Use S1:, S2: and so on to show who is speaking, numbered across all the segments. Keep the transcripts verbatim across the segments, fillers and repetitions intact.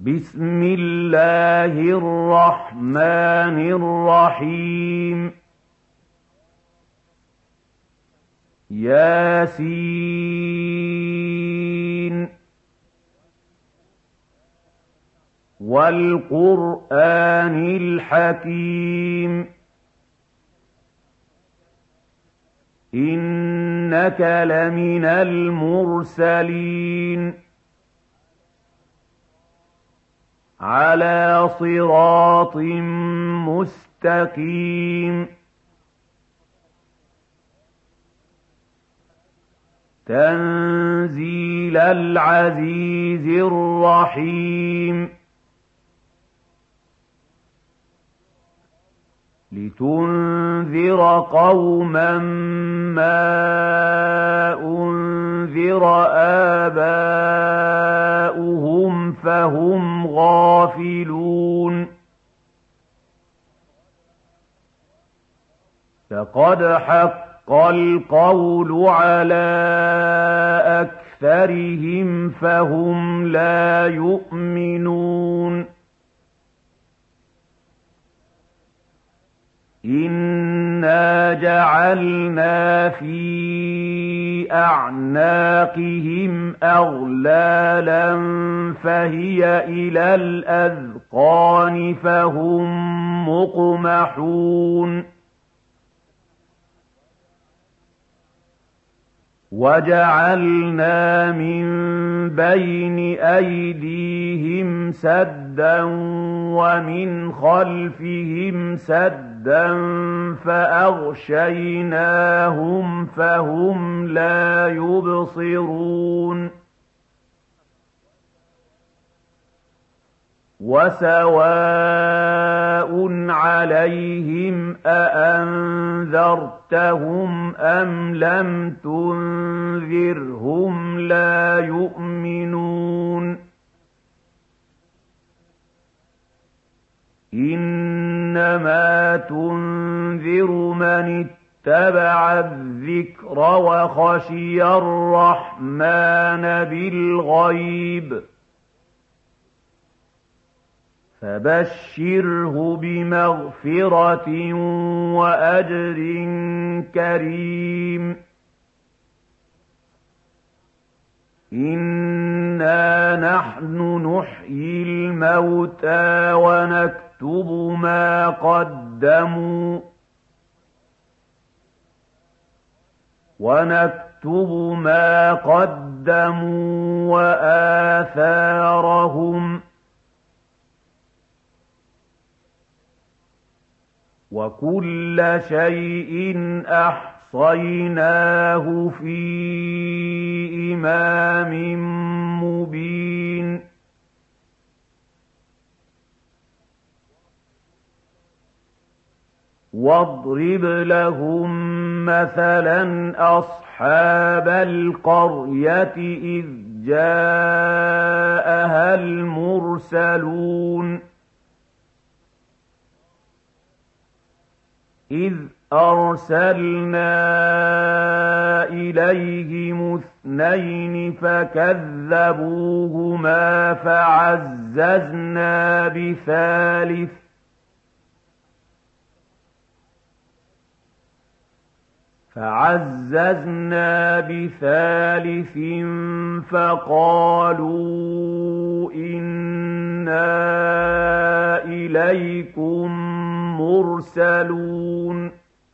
S1: بسم الله الرحمن الرحيم ياسين والقرآن الحكيم إنك لمن المرسلين على صراط مستقيم تنزيل العزيز الرحيم لتنذر قوما ما أنذر آباؤهم فهم غافلون لقد حق القول على أكثرهم فهم لا يؤمنون إنا جعلنا في أعناقهم أغلالا فهي إلى الأذقان فهم مقمحون وجعلنا من بين أيديهم سدا ومن خلفهم سدا فأغشيناهم فهم لا يبصرون وسواء عليهم أأنذرتهم أم لم تنذرهم لا يؤمنون إنما تنذر من اتبع الذكر وخشي الرحمن بالغيب فبشره بمغفرة وأجر كريم إنا نحن نحيي الموتى ونكتب ما قدموا ونكتب ما قدموا وآثارهم وكل شيء أحصيناه في إمام مبين واضرب لهم مثلا أصحاب القرية إذ جاءها المرسلون إذ أرسلنا إليهم اثنين فكذبوهما فعززنا بثالث فعززنا بثالث فقالوا إنا إليكم مرسلون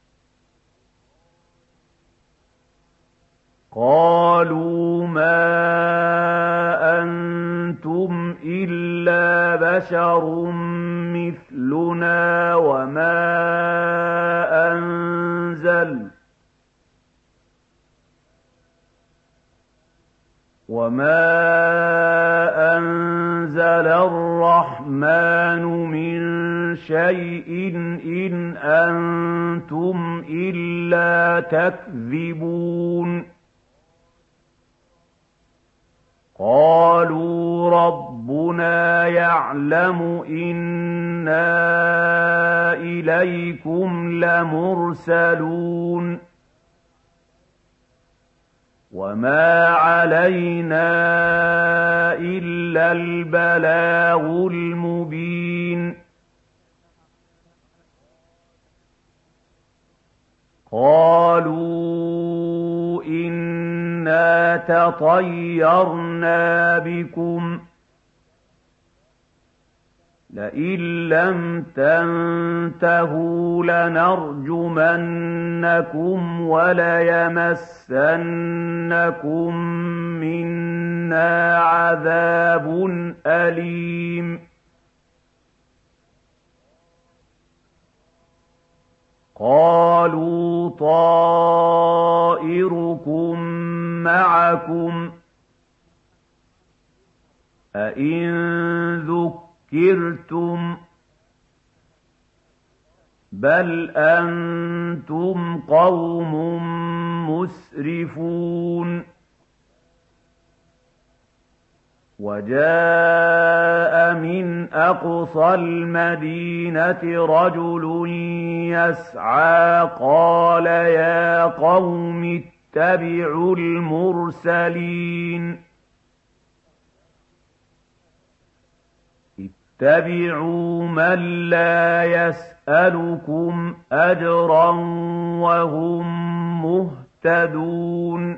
S1: قالوا ما أنتم إلا بشر مثلنا وما أنزل وما أنزل الرحمن من شيء إن أنتم إلا تكذبون قالوا ربنا يعلم إنا إليكم لمرسلون وَمَا عَلَيْنَا إِلَّا الْبَلَاغُ الْمُبِينُ قَالُوا إِنَّا تَطَيَّرْنَا بِكُمْ لئن لم تنتهوا لنرجمنكم وليمسنكم منا عذاب أليم قالوا طائركم معكم أئن ذكرتم بل أنتم قوم مسرفون وجاء من أقصى المدينة رجل يسعى قال يا قوم اتبعوا المرسلين اتبعوا من لا يسألكم أجرا وهم مهتدون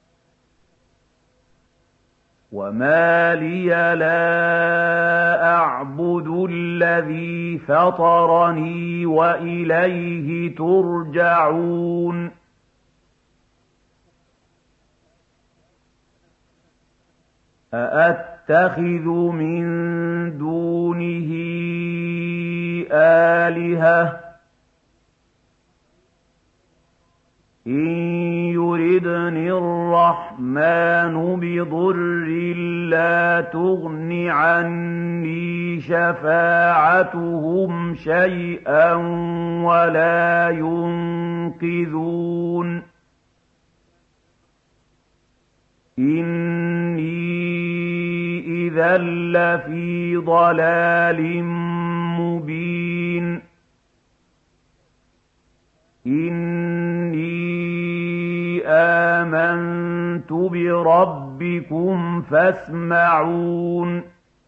S1: وما لي لا أعبد الذي فطرني وإليه ترجعون أأتخذ من دونه آلهة إن يردني الرحمن بضر لا تغن عني شفاعتهم شيئا ولا ينقذون إني إذا لفي ضلال مبين إني آمنت بربكم فاسمعون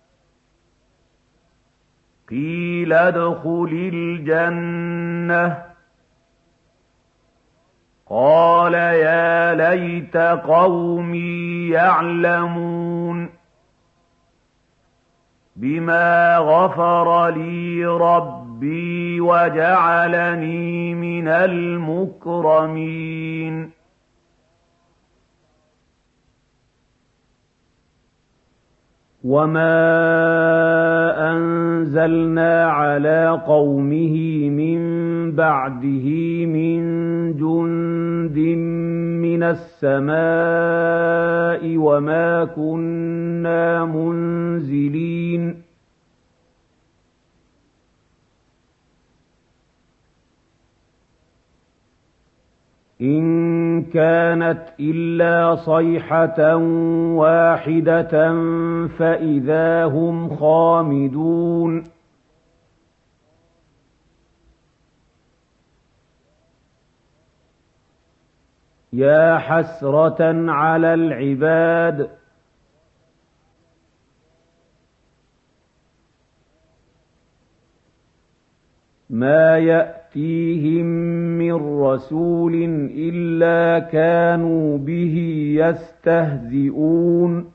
S1: قيل ادخل الجنة قال يا ليت قومي يعلمون بما غفر لي ربي وجعلني من المكرمين
S2: وما أنزلنا على قومه من بعده من جند من السماء وما كنا منزلين إن كانت إلا صيحة واحدة فإذا هم خامدون يا حسرة على العباد ما يأتيهم من رسول إلا كانوا به يستهزئون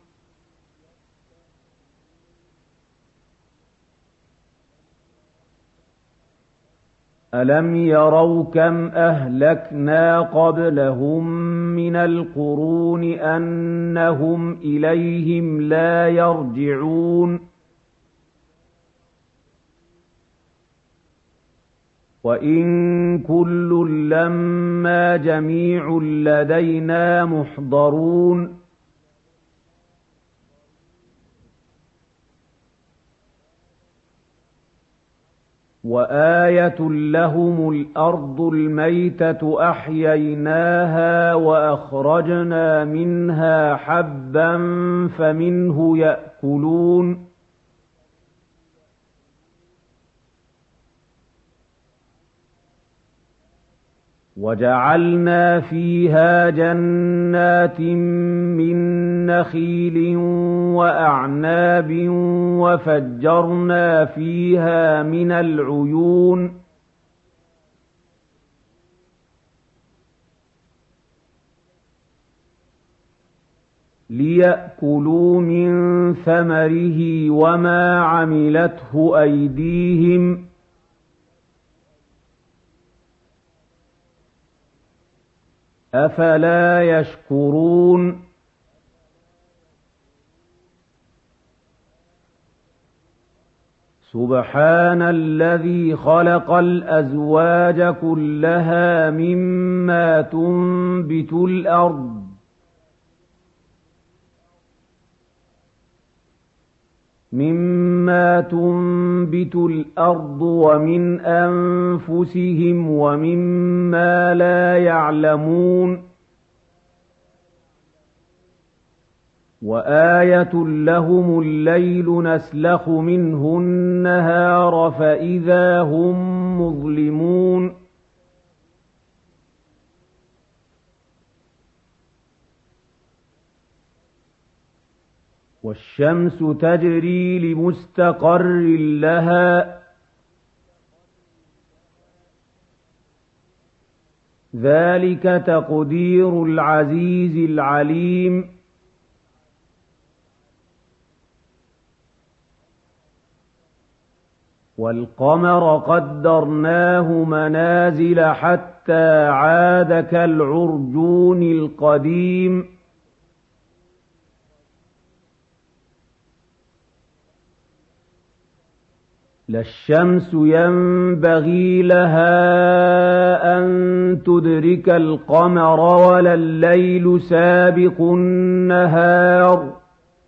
S2: ألم يروا كم أهلكنا قبلهم من القرون أنهم إليهم لا يرجعون وإن كل لما جميع لدينا محضرون وآية لهم الأرض الميتة أحييناها وأخرجنا منها حبا فمنه يأكلون وَجَعَلْنَا فِيهَا جَنَّاتٍ مِّن نَّخِيلٍ وَأَعْنَابٍ وَفَجَّرْنَا فِيهَا مِنَ الْعُيُونِ لِيَأْكُلُوا مِن ثَمَرِهِ وَمَا عَمِلَتْهُ أَيْدِيهِمْ أَفَلَا يَشْكُرُونَ سُبْحَانَ الَّذِي خَلَقَ الْأَزْوَاجَ كُلَّهَا مِمَّا تُنبِتُ الْأَرْضُ مِمَّا تُنبِتُ الْأَرْضُ وَمِنْ أَنفُسِهِمْ وَمِمَّا لَا يَعْلَمُونَ وَآيَةٌ لَّهُمُ اللَّيْلُ نَسْلَخُ مِنْهُ النَّهَارَ فَإِذَا هُم مُّظْلِمُونَ وَالشَّمْسُ تَجْرِي لِمُسْتَقَرٍّ لَّهَا ذَلِكَ تَقْدِيرُ الْعَزِيزِ الْعَلِيمِ وَالْقَمَرَ قَدَّرْنَاهُ مَنَازِلَ حَتَّىٰ عَادَ كَالْعُرْجُونِ الْقَدِيمِ لا الشمس ينبغي لها أن تدرك القمر ولا الليل سابق النهار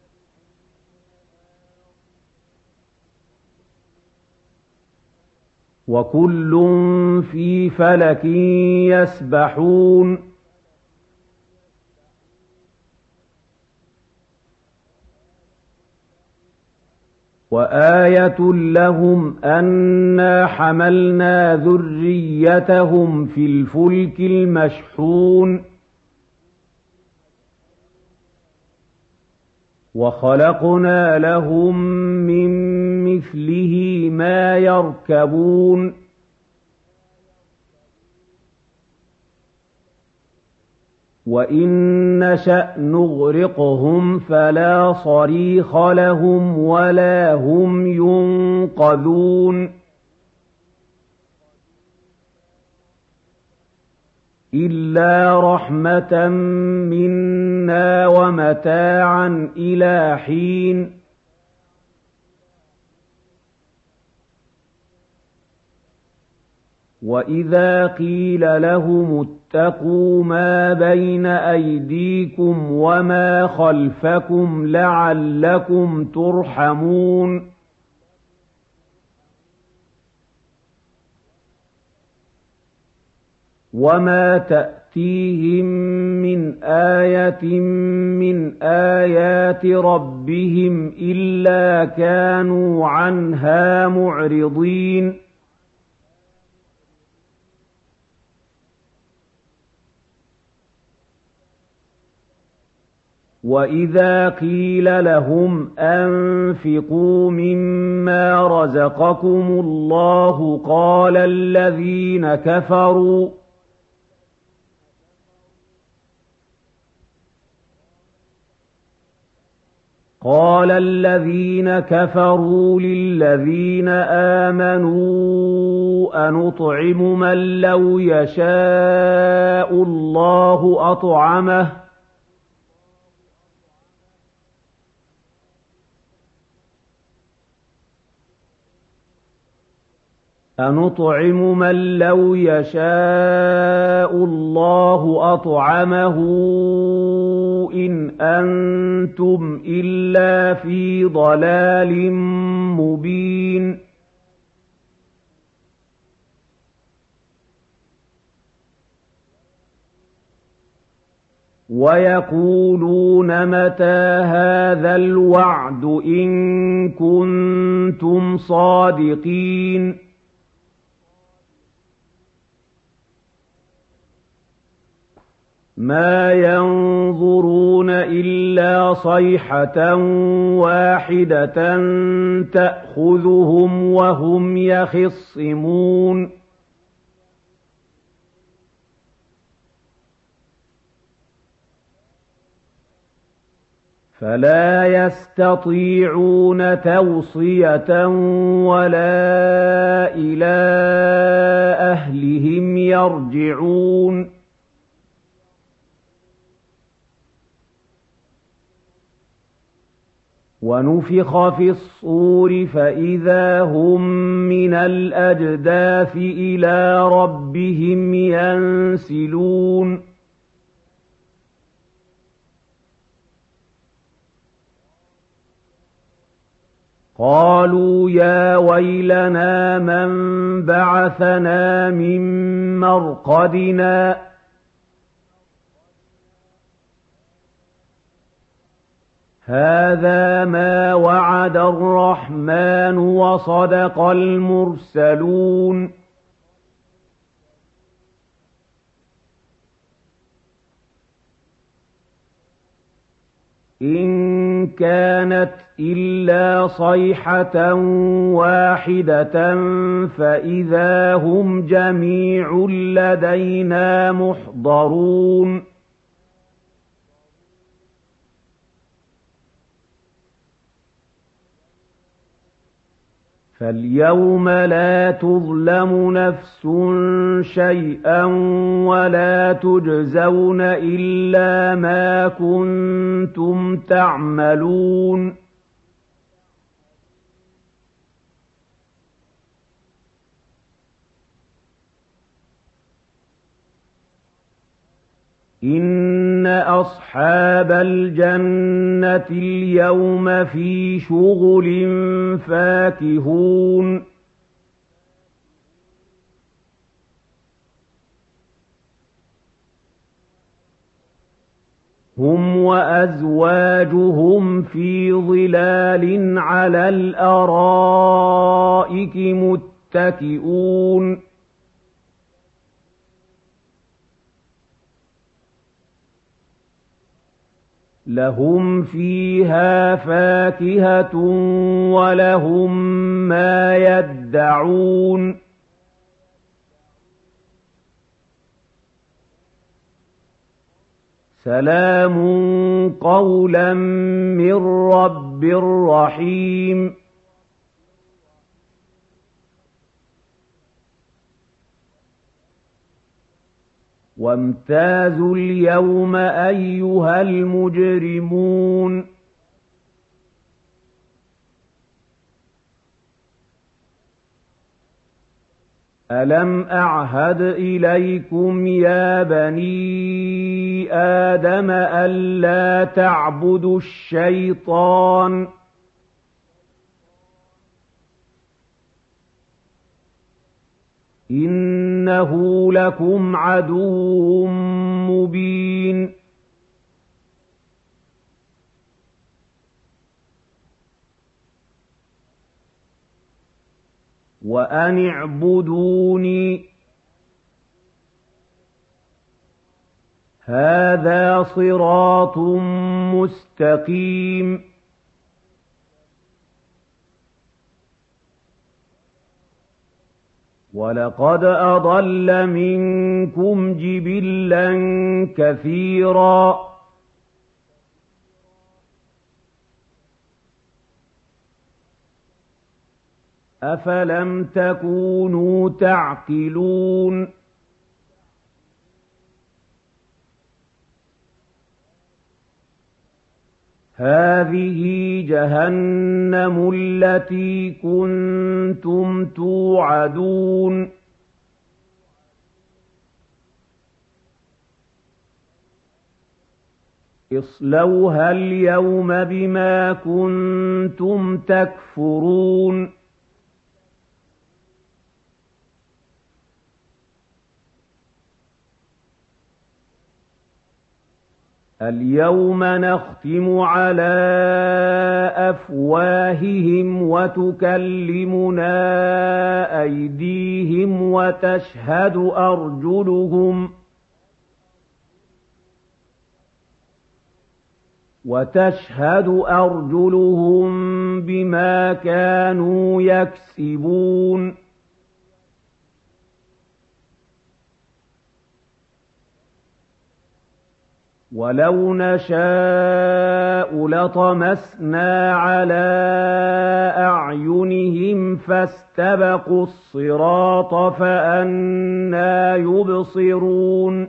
S2: وكل في فلك يسبحون وآية لهم أنا حملنا ذريتهم في الفلك المشحون وخلقنا لهم من مثله ما يركبون وإن نشأ نغرقهم فلا صريخ لهم ولا هم ينقذون إلا رحمة منا ومتاعا إلى حين وإذا قيل لهم اتقوا ما بين أيديكم وما خلفكم لعلكم ترحمون وما تأتيهم من آية من آيات ربهم إلا كانوا عنها معرضين وَإِذَا قِيلَ لَهُمْ أَنفِقُوا مِمَّا رَزَقَكُمُ اللَّهُ قَالَ الَّذِينَ كَفَرُوا قَالَ الَّذِينَ كَفَرُوا لِلَّذِينَ آمَنُوا أَنُطْعِمُ مَن لَّوْ يَشَاءُ اللَّهُ أَطْعَمَهُ أَنُطْعِمُ مَن لَّوْ يَشَاءُ اللَّهُ أَطْعَمَهُ إِنْ أَنتُمْ إِلَّا فِي ضَلَالٍ مُّبِينٍ وَيَقُولُونَ مَتَىٰ هَٰذَا الْوَعْدُ إِن كُنتُمْ صَادِقِينَ مَا يَنظُرُونَ إِلَّا صَيْحَةً وَاحِدَةً تَأْخُذُهُمْ وَهُمْ يَخِصِّمُونَ فَلَا يَسْتَطِيعُونَ تَوْصِيَةً وَلَا إِلَىٰ أَهْلِهِمْ يَرْجِعُونَ وَنُفِخَ فِي الصُّورِ فَإِذَا هُم مِّنَ الْأَجْدَاثِ إِلَىٰ رَبِّهِمْ يَنسِلُونَ قَالُوا يَا وَيْلَنَا مَن بَعَثَنَا مِن مَّرْقَدِنَا هَٰذَا مَا وَعَدَ الرَّحْمَٰنُ وَصَدَقَ الْمُرْسَلُونَ إِن كَانَتْ إِلَّا صَيْحَةً وَاحِدَةً فَإِذَا هُمْ جَمِيعٌ لَّدَيْنَا مُحْضَرُونَ فَالْيَوْمَ لَا تُظْلَمُ نَفْسٌ شَيْئًا وَلَا تُجْزَوْنَ إِلَّا مَا كُنتُمْ تَعْمَلُونَ إِنَّ أَصْحَابَ الْجَنَّةِ الْيَوْمَ فِي شُغُلٍ فَاكِهُونَ هُمْ وَأَزْوَاجُهُمْ فِي ظِلَالٍ عَلَى الْأَرَائِكِ مُتَّكِئُونَ لَهُمْ فِيهَا فَاكِهَةٌ وَلَهُم مَّا يَدَّعُونَ سَلَامٌ قَوْلًا مِّن رَّبٍّ رَّحِيمٍ وَامْتَازُوا الْيَوْمَ أَيُّهَا الْمُجْرِمُونَ أَلَمْ أَعْهَدْ إِلَيْكُمْ يَا بَنِي آدَمَ أَلَّا تَعْبُدُوا الشَّيْطَانَ إِنَّهُ لَكُمْ عَدُوٌّ مُّبِينٌ وَأَنِ اعْبُدُونِي هَٰذَا صِرَاطٌ مُّسْتَقِيمٌ وَلَقَدْ أَضَلَّ مِنكُمْ جِبِلًّا كَثِيرًا أَفَلَمْ تَكُونُوا تَعْقِلُونَ هَٰذِهِ جَهَنَّمُ الَّتِي كُنتُمْ تُوعَدُونَ اصْلَوْهَا الْيَوْمَ بِمَا كُنتُمْ تَكْفُرُونَ الْيَوْمَ نَخْتِمُ عَلَىٰ أَفْوَاهِهِمْ وَتُكَلِّمُنَا أَيْدِيهِمْ وَتَشْهَدُ أَرْجُلُهُم وتشهد أرجلهم بما كانوا يكسبون ولو نشاء لطمسنا على أعينهم فاستبقوا الصراط فأنى يبصرون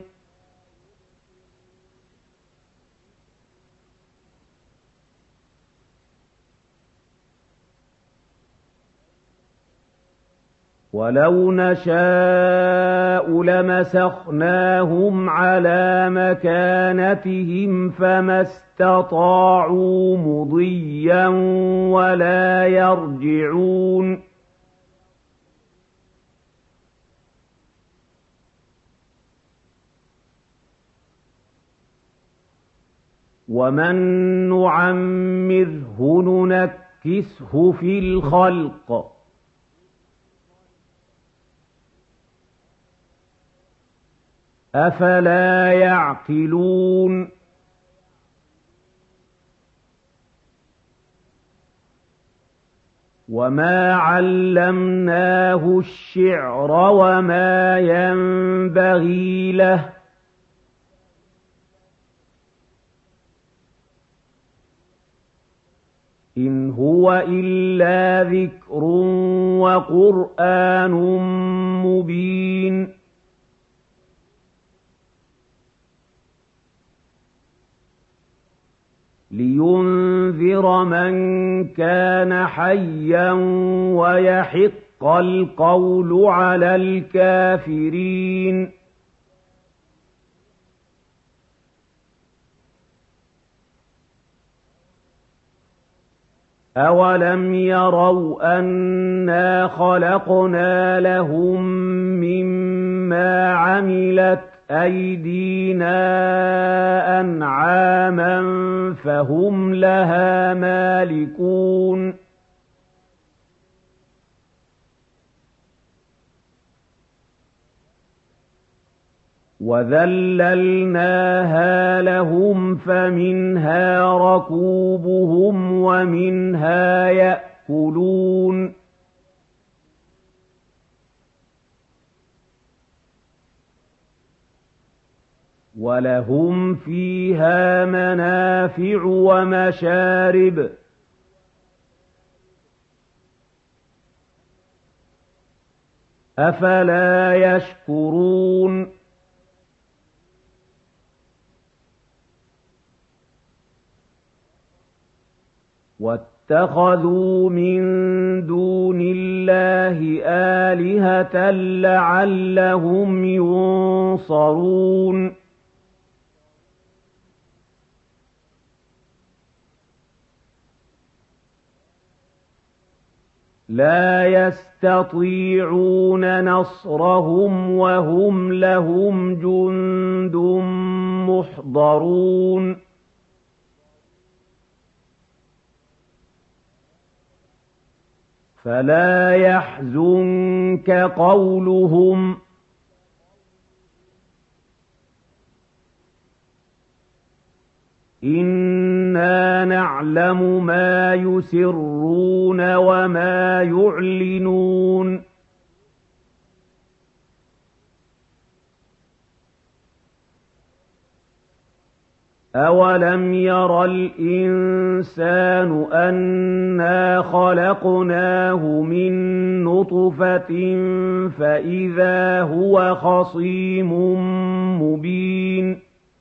S2: ولو نشاء لمسخناهم على مكانتهم فما استطاعوا مضيا ولا يرجعون ومن نعمره ننكسه في الخلق أفلا يعقلون وما علمناه الشعر وما ينبغي له إن هو إلا ذكر وقرآن مبين لينذر من كان حيا ويحق القول على الكافرين أولم يروا أنا خلقنا لهم مما عملت أيدينا أنعاما فهم لها مالكون وذللناها لهم فمنها ركوبهم ومنها يأكلون ولهم فيها منافع ومشارب أفلا يشكرون واتخذوا من دون الله آلهة لعلهم ينصرون لا يستطيعون نصرهم وهم لهم جند محضرون فلا يحزنك قولهم إنا نعلم ما يسرون وما يعلنون أولم ير الإنسان أنا خلقناه من نطفة فإذا هو خصيم مبين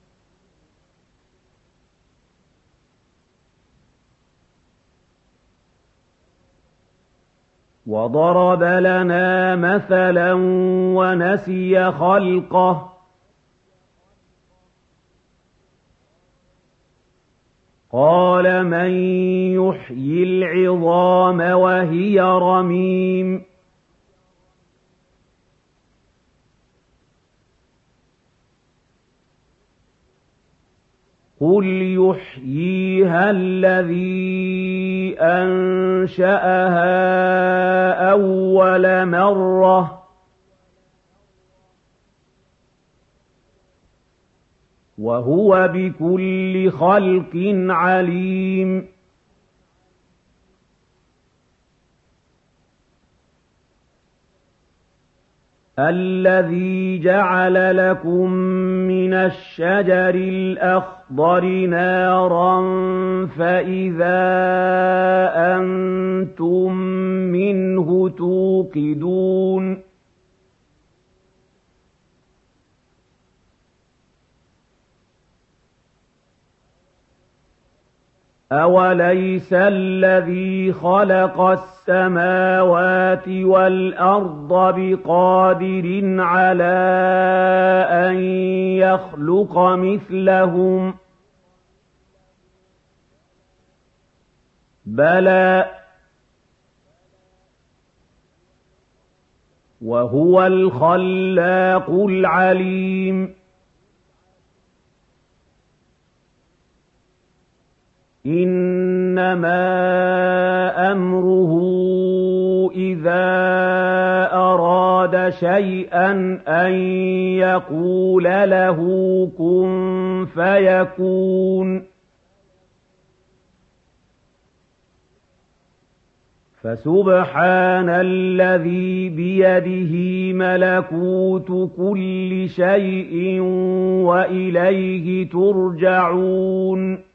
S2: وضرب لنا مثلا ونسي خلقه قال من يحيي العظام وهي رميم قل يحييها الذي أنشأها أول مرة وهو بكل خلق عليم الذي جعل لكم من الشجر الأخضر نارا فإذا أنتم منه توقدون أوليس الذي خلق السماوات والأرض بقادر على أن يخلق مثلهم بلى وهو الخلاق العليم إنما أمره إذا أراد شيئا أن يقول له كن فيكون فسبحان الذي بيده ملكوت كل شيء وإليه ترجعون